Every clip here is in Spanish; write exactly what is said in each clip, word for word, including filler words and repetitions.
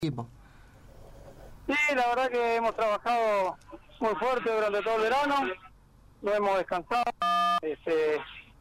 equipo. Sí, la verdad que hemos trabajado muy fuerte durante todo el verano, no hemos descansado, este,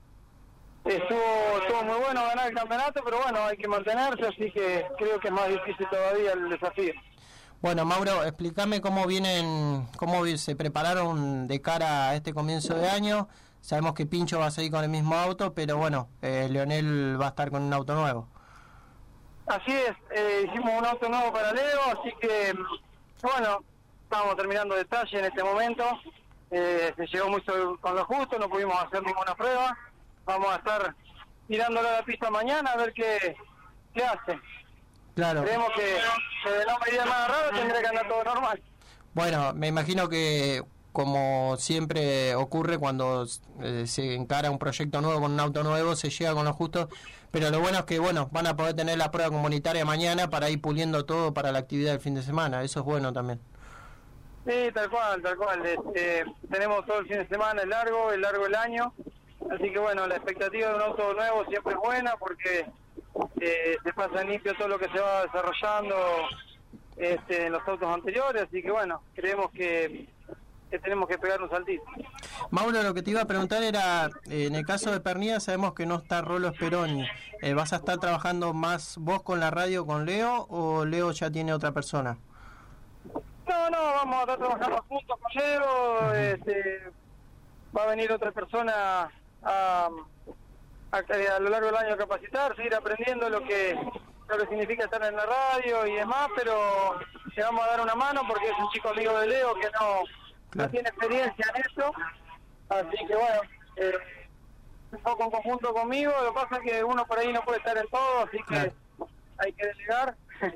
estuvo, estuvo muy bueno ganar el campeonato, pero bueno, hay que mantenerse, así que creo que es más difícil todavía el desafío. Bueno, Mauro, explícame cómo vienen, cómo se prepararon de cara a este comienzo de año. Sabemos que Pincho va a seguir con el mismo auto, pero bueno, eh, Leonel va a estar con un auto nuevo. Así es, eh, hicimos un auto nuevo para Leo, así que, bueno, estamos terminando detalle en este momento. Eh, se llegó muy con lo justo, no pudimos hacer ninguna prueba. Vamos a estar tirándolo a la pista mañana a ver qué, qué hace. Claro. Creemos que, que de no medida más raro tendría que andar todo normal. Bueno, me imagino que, como siempre ocurre cuando eh, se encara un proyecto nuevo con un auto nuevo, se llega con lo justo, pero lo bueno es que bueno van a poder tener la prueba comunitaria mañana para ir puliendo todo para la actividad del fin de semana. Eso es bueno también. Sí, tal cual, tal cual. Este, tenemos todo el fin de semana, el largo, el largo el año, así que bueno, la expectativa de un auto nuevo siempre es buena porque eh, se pasa limpio todo lo que se va desarrollando este, en los autos anteriores, así que bueno, creemos que que tenemos que pegar un saltito. Mauro, lo que te iba a preguntar era, eh, en el caso de Pernilla sabemos que no está Rolo Speroni, eh, ¿vas a estar trabajando más vos con la radio con Leo o Leo ya tiene otra persona? No, no, vamos a estar trabajando juntos con Leo, este, va a venir otra persona a, a, a lo largo del año a capacitar, seguir aprendiendo lo que lo que significa estar en la radio y demás, pero le vamos a dar una mano porque es un chico amigo de Leo que no Claro. no tiene experiencia en eso, así que bueno, eh, un poco en conjunto conmigo. Lo que pasa es que uno por ahí no puede estar en todo, así que Claro. hay que delegar.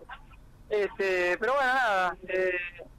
este pero bueno, nada, eh,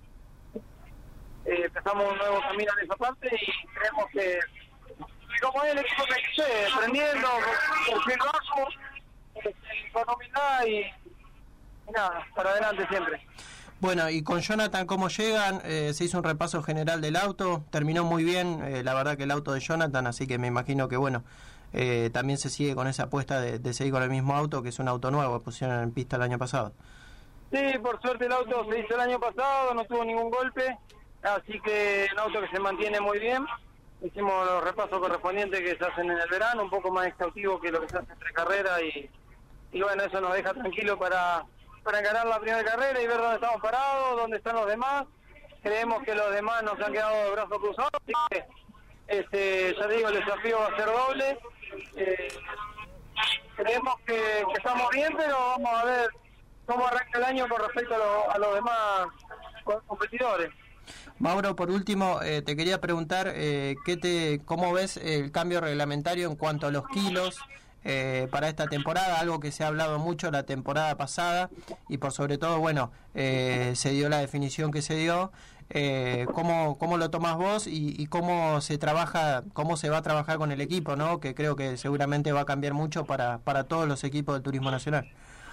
eh, empezamos un nuevo camino en esa parte y creemos que, que como es el equipo que esté aprendiendo, perfil bajo, con humildad y, y nada, para adelante siempre. Bueno, y con Jonathan, ¿cómo llegan? Eh, se hizo un repaso general del auto, terminó muy bien, eh, la verdad que el auto de Jonathan, así que me imagino que bueno, eh, también se sigue con esa apuesta de, de seguir con el mismo auto, que es un auto nuevo, pusieron en pista el año pasado. Sí, por suerte el auto se hizo el año pasado, no tuvo ningún golpe, así que un auto que se mantiene muy bien. Hicimos los repasos correspondientes que se hacen en el verano, un poco más exhaustivo que lo que se hace entre carrera y, y bueno, eso nos deja tranquilo para... para encarar la primera carrera y ver dónde estamos parados, dónde están los demás. Creemos que los demás nos han quedado de brazos cruzados, así que este, ya digo, el desafío va a ser doble. Eh, creemos que, que estamos bien, pero vamos a ver cómo arranca el año con respecto a, lo, a los demás competidores. Mauro, por último, eh, te quería preguntar eh, ¿qué te, cómo ves el cambio reglamentario en cuanto a los kilos Eh, para esta temporada, algo que se ha hablado mucho la temporada pasada y por sobre todo, bueno, eh, se dio la definición que se dio. Eh, ¿cómo, ¿Cómo lo tomás vos y, y cómo se trabaja, cómo se va a trabajar con el equipo, ¿no? Que creo que seguramente va a cambiar mucho para, para todos los equipos del turismo nacional.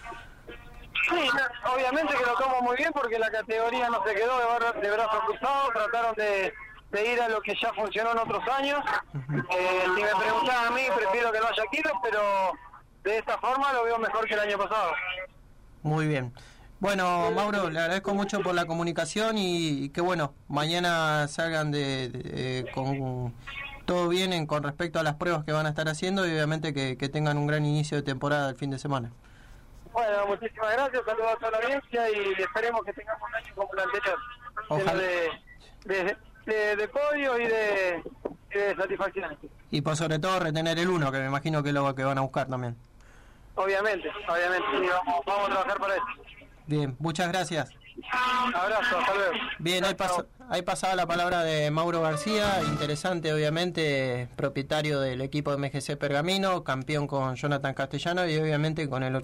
Sí, obviamente que lo tomo muy bien porque la categoría no se quedó de, bar, de brazos cruzados, trataron de de ir a lo que ya funcionó en otros años. Eh, si me preguntan a mí, prefiero que no haya kilos, pero de esta forma lo veo mejor que el año pasado. Muy bien. Bueno, Mauro, le agradezco mucho por la comunicación y, y que bueno, mañana salgan de, de, de con todo bien en, con respecto a las pruebas que van a estar haciendo y obviamente que, que tengan un gran inicio de temporada el fin de semana. Bueno, muchísimas gracias, saludos a toda la audiencia y esperemos que tengamos un año como el anterior. Ojalá. De, de, de, de podio y de, de satisfacción. Y por sobre todo retener el uno, que me imagino que es lo que van a buscar también. Obviamente, obviamente, sí, vamos, vamos a trabajar para eso. Bien, muchas gracias. Abrazo, hasta luego. Bien, ahí, pas ahí pasaba la palabra de Mauro García, interesante obviamente, propietario del equipo de M G C Pergamino, campeón con Jonathan Castellano y obviamente con el